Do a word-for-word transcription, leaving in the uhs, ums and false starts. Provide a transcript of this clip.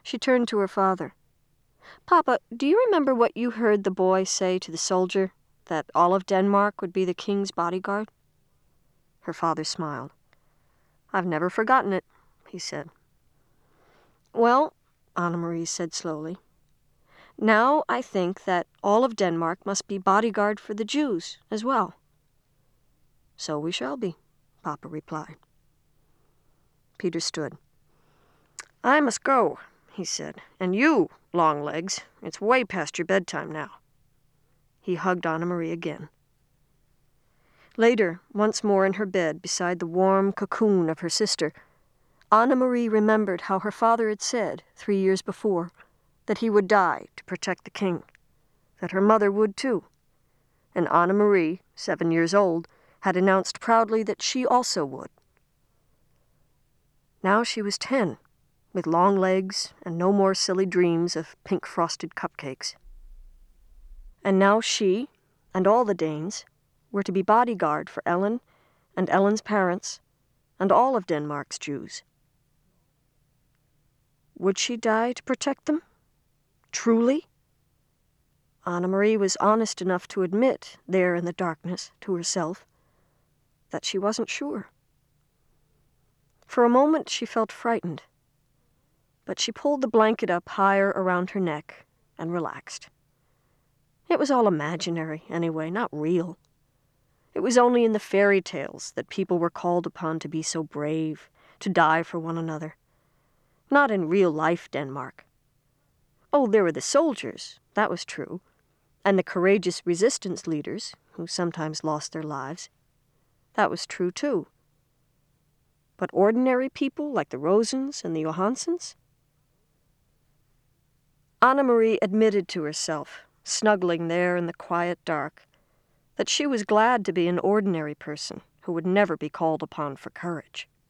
She turned to her father. "Papa, do you remember what you heard the boy say to the soldier, that all of Denmark would be the king's bodyguard?" Her father smiled. "I've never forgotten it," he said. "Well," Anna-Marie said slowly, "now I think that all of Denmark must be bodyguard for the Jews as well." "So we shall be," Papa replied. Peter stood. "I must go," he said. "And you, Longlegs, it's way past your bedtime now." He hugged Anna-Marie again. Later, once more in her bed beside the warm cocoon of her sister, Anna-Marie remembered how her father had said, three years before, that he would die to protect the king, that her mother would too. And Anna-Marie, seven years old, had announced proudly that she also would. Now she was ten, with long legs and no more silly dreams of pink-frosted cupcakes. And now she, and all the Danes, were to be bodyguard for Ellen and Ellen's parents and all of Denmark's Jews. Would she die to protect them? Truly? Anna-Marie was honest enough to admit, there in the darkness, to herself, that she wasn't sure. For a moment she felt frightened, but she pulled the blanket up higher around her neck and relaxed. It was all imaginary, anyway, not real. It was only in the fairy tales that people were called upon to be so brave, to die for one another. Not in real-life Denmark. Oh, there were the soldiers, that was true, and the courageous resistance leaders, who sometimes lost their lives. That was true, too. But ordinary people like the Rosens and the Johansons? Anna-Marie admitted to herself, snuggling there in the quiet dark, that she was glad to be an ordinary person who would never be called upon for courage.